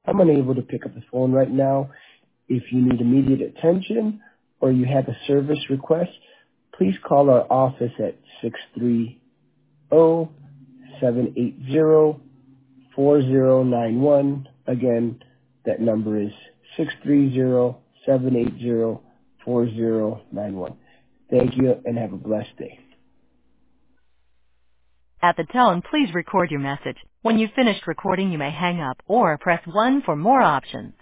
I'm unable to pick up the phone right now. If you need immediate attention or you have a service request, please call our office at 630-780-4091. Again, that number is 630-780-4091. Thank you and have a blessed day. At the tone, please record your message. When you've finished recording, you may hang up or press 1 for more options.